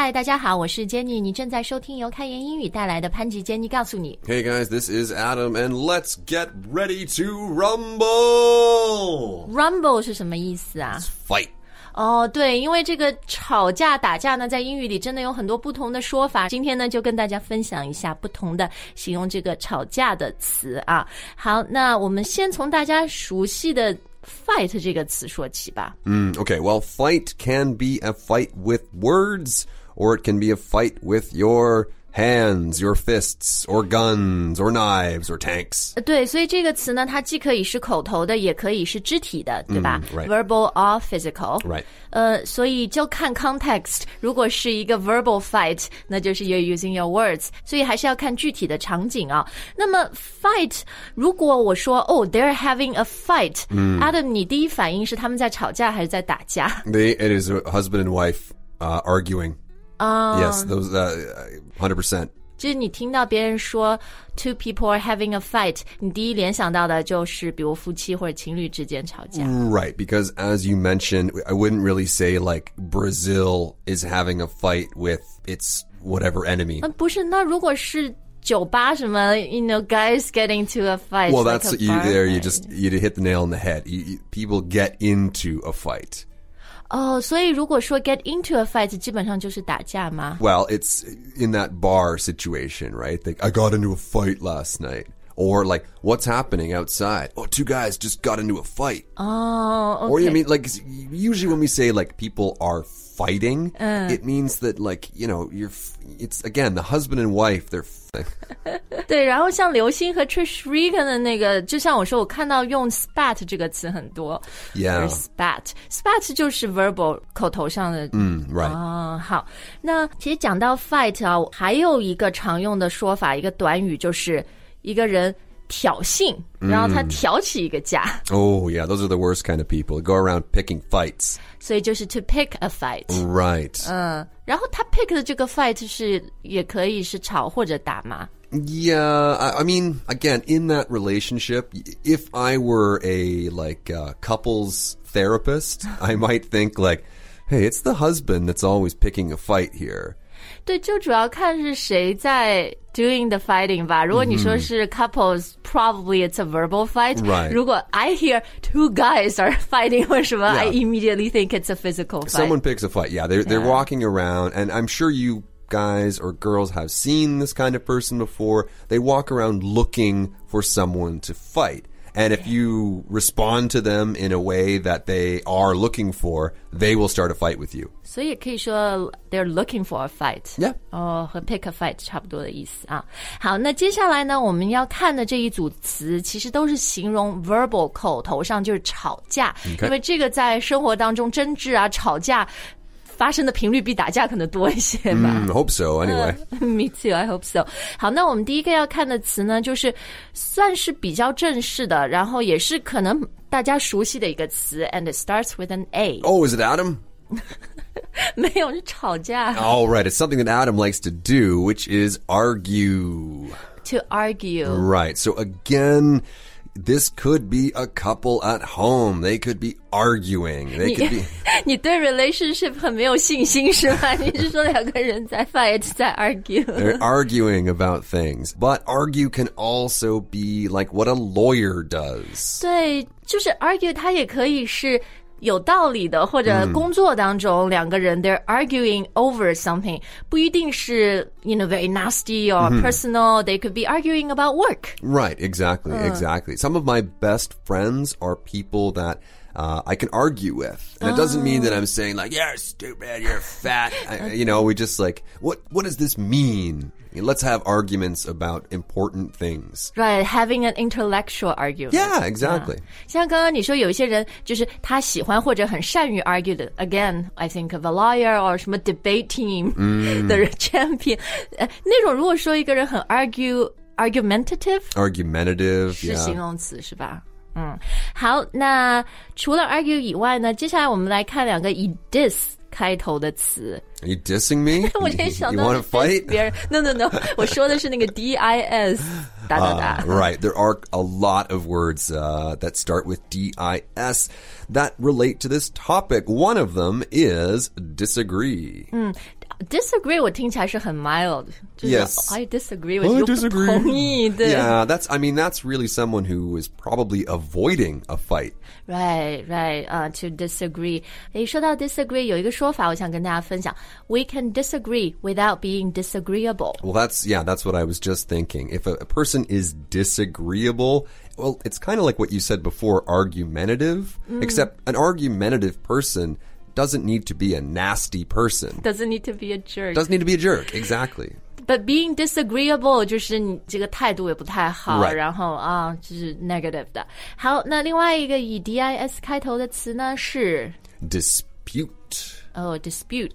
嗨，大家好，我是 Jenny， 你正在收听由开言英语带来的潘吉 Jenny 告诉你。 Hey guys, this is Adam and let's get ready to rumble! Rumble 是什么意思啊？ Fight. 哦，对，因为这个吵架打架呢，在英语里真的有很多不同的说法。今天呢，就跟大家分享一下不同的形容这个吵架的词啊。好，那我们先从大家熟悉的 fight 这个词说起吧。 Okay, well, fight can be a fight with words, or it can be a fight with your hands, your fists, or guns, or knives, or tanks. 对，所以这个词呢，它既可以是口头的，也可以是肢体的，对吧？ right. Verbal or physical. Right. 所以就看 context， 如果是一个 verbal fight， 那就是 you're using your words， 所以还是要看具体的场景啊。那么 fight， 如果我说they're having a fight， Adam， 你第一反应是他们在吵架还是在打架？ It is a husband and wife arguing. Yes, those 100%. 就是你听到别人说 two people are having a fight， 你第一联想到的就是比如夫妻或者情侣之间吵架。 Right, because as you mentioned, I wouldn't really say like Brazil is having a fight with its whatever enemy. 不是，那如果是酒吧什么 guys get into a fight. Well, like that's a you bar there. You fight. just you hit the nail on the head. People get into a fight. 所以如果说 get into a fight 基本上就是打架吗？ Well, it's in that bar situation, right? Like, I got into a fight last night. Or like, what's happening outside? Oh, two guys just got into a fight. Okay. Or you mean like usually when we say like people are fighting, it means that like, it's again the husband and wife, they're 对，然后像刘星和 Trish Regan 的那个，就像我说，我看到用 spat 这个词很多。 Yeah. Spat 就是 verbal 口头上的。 right. 好，那其实讲到 fight 啊，还有一个常用的说法，一个短语就是一个人挑衅，然后他挑起一个架。 Oh, yeah, those are the worst kind of people. Go around picking fights. 所以就是 to pick a fight. Right. 然后他 pick 的这个 fight 是也可以是吵或者打吗？ Yeah, I mean, again, in that relationship, if I were a couples therapist, I might think like, hey, it's the husband that's always picking a fight here. 对，就主要看是谁在 doing the fighting 吧。如果你说是 couples, probably it's a verbal fight. Right. 如果 I hear two guys are fighting 或什么 Yeah. I immediately think it's a physical fight. Someone picks a fight. Yeah, they're walking around, and I'm sure you guys or girls have seen this kind of person before. They walk around looking for someone to fight. And if you respond to them in a way that they are looking for, they will start a fight with you. 所以也可以说 they're looking for a fight. Yeah. 和 pick a fight 差不多的意思啊。好，那接下来呢，我们要看的这一组词其实都是形容 verbal 口头上就是吵架， Okay. 因为这个在生活当中争执啊、吵架发生的频率比打架可能多一些吧。 Hope so, anyway. Me too, I hope so. 好，那我们第一个要看的词呢，就是算是比较正式的，然后也是可能大家熟悉的一个词 and it starts with an A. Oh, is it Adam? 没有，是吵架。 Oh, right. It's something that Adam likes to do, which is argue. To argue. Right. So again, this could be a couple at home. They could be arguing. They could be. 你对 relationship 很没有信心是吧？你是说两个人在 fight 在 argue？ They're arguing about things. But argue can also be like what a lawyer does. 对，就是 argue 它也可以是有道理的，或者工作当中两个人 they're arguing over something， 不一定是 very nasty or personal. They could be arguing about work. Right, exactly, exactly. Some of my best friends are people that I can argue with. And it doesn't mean that I'm saying like, you're stupid, you're fat. We just like, what does this mean? Let's have arguments about important things. Right, having an intellectual argument. Yeah, exactly. 像刚刚你说有一些人就是他喜欢或者很善于 argue 的 Again, I think of a lawyer or 什么 debate team 的 champion. 那种如果说一个人很 argumentative. Argumentative, 是 yeah. 形容词是吧？好，那除了 argue 以外呢，接下来我们来看两个以 dis 开头的词。 Are you dissing me? 我先想 You 到 want to fight? 别人 No 我说的是那个 dis 打打打 Right. There are a lot of words that start with dis that relate to this topic. One of them is disagree. disagree 我听起来是很 mild. Yes. I disagree with you. 不同意 Yeah, that's really someone who is probably avoiding a fight. Right, to disagree. 说到 disagree 有一个说法我想跟大家分享 We can disagree without being disagreeable. Well, that's what I was just thinking. If a person is disagreeable, well, it's kind of like what you said before, argumentative, except an argumentative person doesn't need to be a nasty person. Doesn't need to be a jerk. Doesn't need to be a jerk, exactly. But being disagreeable 就是你这个态度也不太好 Right. 然后就是 negative 的。好，那另外一个以 dis 开头的词呢是 Dispute. dispute.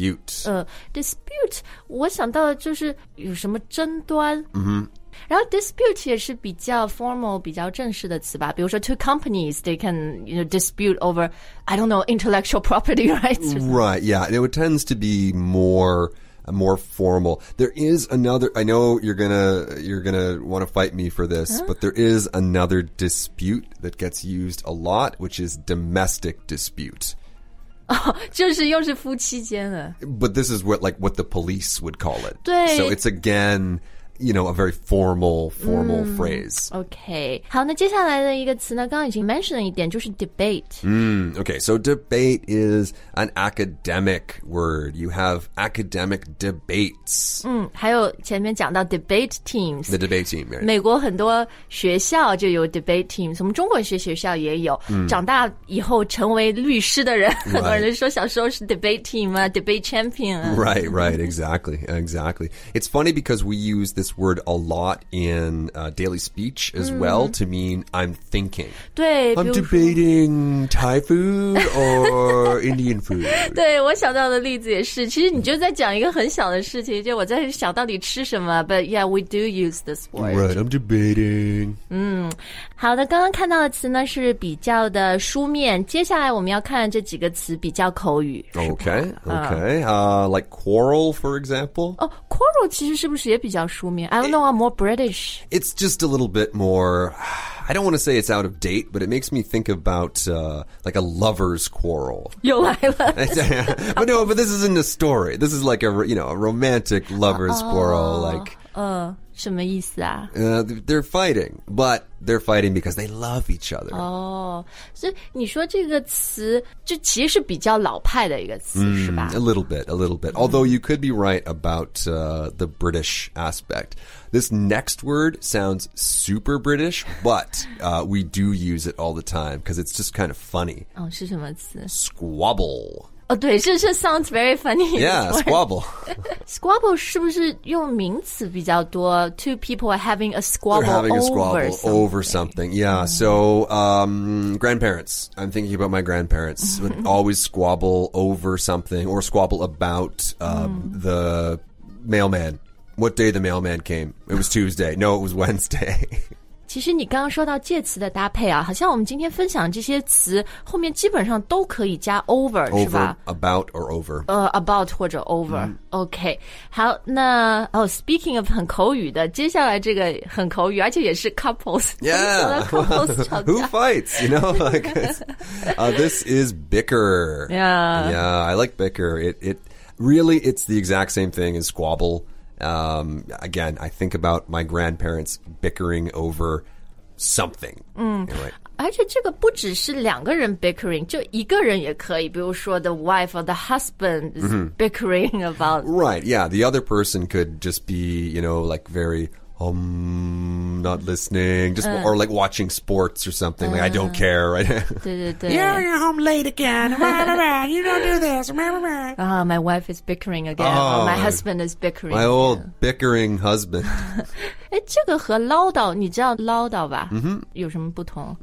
Dispute. 我想到的就是有什么争端。然后 dispute 也是比较 formal 比较正式的词吧，比如说 two companies they can dispute over I don't know intellectual property rights. Right, yeah. It tends to be more formal. There is another, I know you're gonna want to fight me for this, but there is another dispute that gets used a lot, which is domestic dispute. 就是又是夫妻间的。 But this is what the police would call it. 对。 So it's again, a very formal phrase. Okay. 好，那接下来的一个词呢，刚刚已经 mention 了一点，就是 debate. Okay, so debate is an academic word. You have academic debates. 还有前面讲到 debate teams. The debate team, right? 美国很多学校就有 debate teams， 我们中国学校也有。长大以后成为律师的人，很多人说小时候是 debate team 啊 ，debate champion 啊。 Right, exactly. It's funny because we use this word a lot in daily speech as well to mean I'm thinking. 对 I'm debating Thai food or Indian food. 对，我想到的例子也是，其实你就在讲一个很小的事情，就我在想到底吃什么 ，but yeah, we do use this word. Right, I'm debating. 好的，刚刚看到的词呢是比较的书面，接下来我们要看这几个词比较口语。 Okay. Like quarrel, for example. Quarrel 其实是不是也比较书面？ I don't know, I'm more British. It's just a little bit more, I don't want to say it's out of date, but it makes me think about like a lover's quarrel. 又来了。 but this isn't a story. This is like a romantic lover's quarrel. Like, 什么意思啊？ they're fighting, but they're fighting because they love each other. 所以你说这个词就其实是比较老派的一个词，是吧？ A little bit. Although you could be right about the British aspect. This next word sounds super British, but we do use it all the time because it's just kind of funny. 是什么词？ Squabble. 对，这 sounds very funny. Yeah, squabble. Squabble 是不是用名词比较多 ？Two people are having a squabble, They're having a squabble over something. Yeah. So, grandparents. I'm thinking about my grandparents. Would always squabble over something or squabble about the mailman. What day the mailman came? It was Tuesday. No, it was Wednesday. 其实你刚刚说到介词的搭配啊，好像我们今天分享这些词后面基本上都可以加 over 是吧 ？About or over. About 或者 over。OK， 好，那speaking of 很口语的，接下来这个很口语，而且也是 couples。 Yeah. couples 吵架 Who fights? Like this is bicker. Yeah, I like bicker. It really it's the exact same thing as squabble. Again, I think about my grandparents bickering over something. Right? 而且这个不只是两个人 bickering， 就一个人也可以，比如说 the wife or the husband is bickering about. Right, yeah. The other person could just be, like very not listening, just or like watching sports or something. Like I don't care, right? 对 You're home late again. You don't do this. My wife is bickering again. Or my husband is bickering. My old bickering husband. 这个和唠叨，你知道唠叨吧？有什么不同？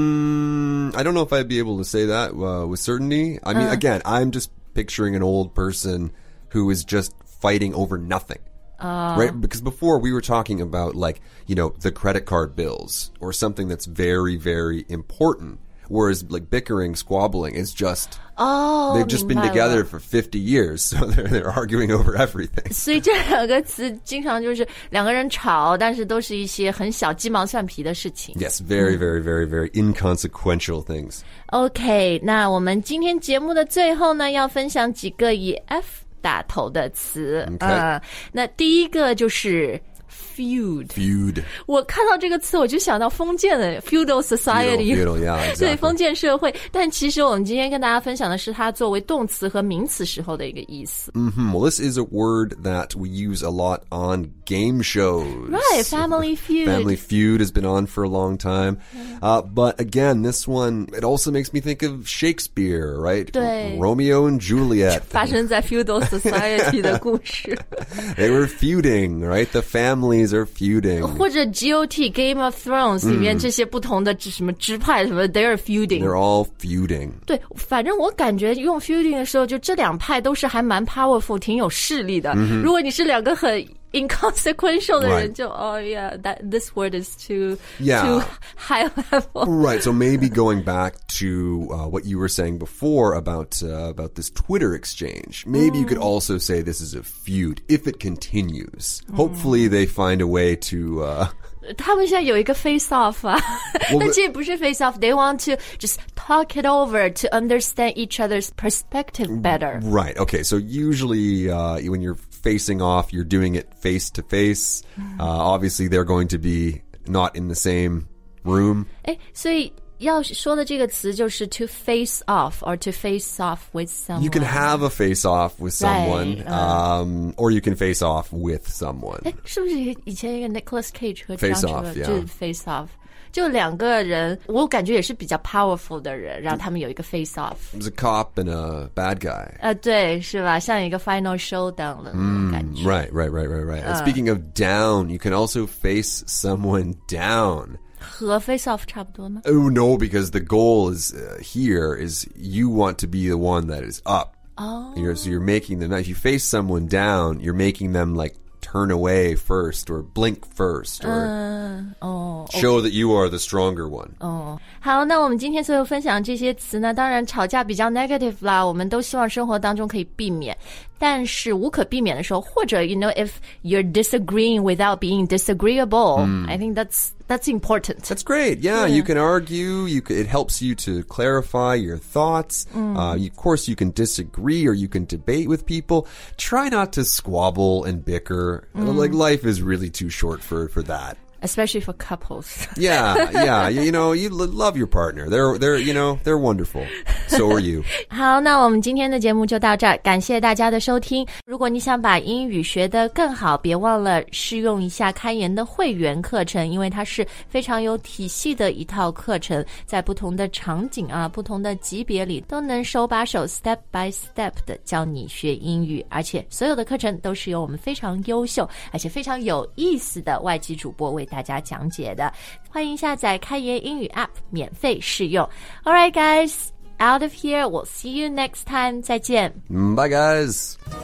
I don't know if I'd be able to say that with certainty. I mean, again, I'm just picturing an old person who is just fighting over nothing. Right? Because before we were talking about like, the credit card bills or something that's very, very important. Whereas like bickering, squabbling is just, they've just been together for 50 years. So they're arguing over everything. 所以这两个词经常就是两个人吵，但是都是一些很小鸡毛蒜皮的事情。 Yes, very, very, very, very inconsequential things. OK， 那我们今天节目的最后呢，要分享几个以 F 打头的词。 Okay. 那第一个就是 feud。我看到这个词我就想到封建的 feudal society。 Feudal, yeah, exactly. 对，封建社会。但其实我们今天跟大家分享的是它作为动词和名词时候的一个意思。 Well, this is a word that we use a lot on game shows. Right, Family Feud. Family Feud has been on for a long time. But again, this one, it also makes me think of Shakespeare, right? 对。 Romeo and Juliet. 发生在 feudal society 的故事。 They were feuding, right? The families are feuding. 或者 GOT Game of Thrones 里面这些不同的什么支派什么 they're feuding. They're all feuding. 对，反正我感觉用 feuding 的时候，就这两派都是还蛮 powerful 挺有势力的。如果你是两个很 inconsequential 的人， Right. 就yeah, this word is too Yeah. high level. Right, so maybe going back to what you were saying before about this Twitter exchange, maybe you could also say this is a feud if it continues. Hopefully they find a way to... 他们现在有一个 face off 啊，但这也不是 face off. They want to just talk it over to understand each other's perspective better. Right, okay, so usually when you're facing off, you're doing it face to face. Obviously they're going to be not in the same room. 所以要说的这个词就是 to face off or to face off with someone. You can have a face off with someone, Right, or you can face off with someone. 是不是以前一个 Nicolas Cage 和 Face 张 off, 哲 yeah. 就是 face off， 就两个人，我感觉也是比较 powerful 的人，让他们有一个 face off。 There's a cop and a bad guy. 对，是吧？像一个 final showdown 的那种感觉。 Right. And speaking of down, you can also face someone down. 和 face off 差不多吗？ Oh, no, because the goal is here is you want to be the one that is up. Oh. So you're making them, if you face someone down, you're making them like turn away first or blink first or show that you are the stronger one. 好，那我们今天所有分享这些词呢，当然吵架比较 negative 啦，我们都希望生活当中可以避免。但是无可避免的时候，或者 if you're disagreeing without being disagreeable, I think that's important. That's great. Yeah, you can argue. It helps you to clarify your thoughts. Of course, you can disagree or you can debate with people. Try not to squabble and bicker. Like life is really too short for that. Especially for couples. Yeah. You love your partner. They're wonderful. So are you. 好，那我们今天的节目就到这儿，感谢大家的收听。如果你想把英语学得更好，别忘了试用一下开言的会员课程，因为它是非常有体系的一套课程，在不同的场景啊、不同的级别里都能手把手 step by step 的教你学英语，而且所有的课程都是由我们非常优秀而且非常有意思的外籍主播为大家讲解的。欢迎下载开言英语 App 免费试用。 Alright guys, out of here, we'll see you next time. 再见。 Bye, guys.